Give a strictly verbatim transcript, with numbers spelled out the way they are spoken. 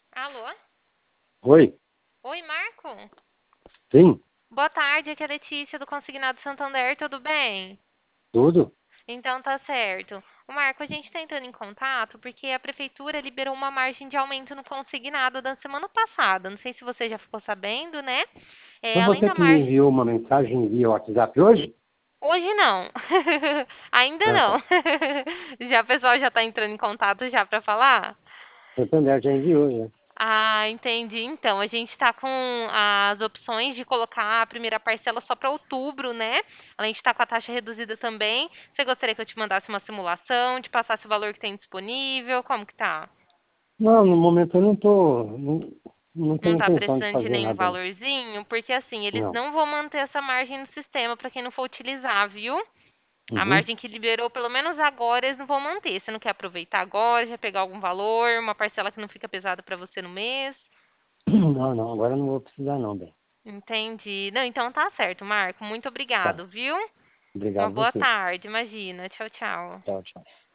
Alô? Oi, Oi, Marco? sim, Boa tarde, aqui é a Letícia do Consignado Santander, tudo bem? tudo. Então tá certo. O Marco, a gente está entrando em contato porque a prefeitura liberou uma margem de aumento no consignado da semana passada. Não sei se você já ficou sabendo, né? É, Foi além você da que me margem. enviou uma mensagem via WhatsApp hoje? Hoje não. Ainda Ah, não. tá. Já o pessoal já está entrando em contato já para falar? Santander já enviou, já. Ah, entendi. Então, a gente está com as opções de colocar a primeira parcela só para outubro, né? Além de estar com a taxa reduzida também. Você gostaria que eu te mandasse uma simulação, te passasse o valor que tem disponível? Como que tá? Não, no momento eu não tô, não, não Não tenho tá intenção de precisando de fazer nenhum nada, não. valorzinho? Porque assim, eles Não. não vão manter essa margem no sistema para quem não for utilizar, viu? A Uhum. margem que liberou, pelo menos agora, eles não vão manter. Você não quer aproveitar agora, já pegar algum valor, uma parcela que não fica pesada para você no mês? Não, não, agora eu não vou precisar não, bem. Entendi. Não, então tá certo, Marco. Muito Tá. obrigado, viu? Uma Obrigado boa você. tarde, imagina. Tchau, tchau. Tchau, tchau.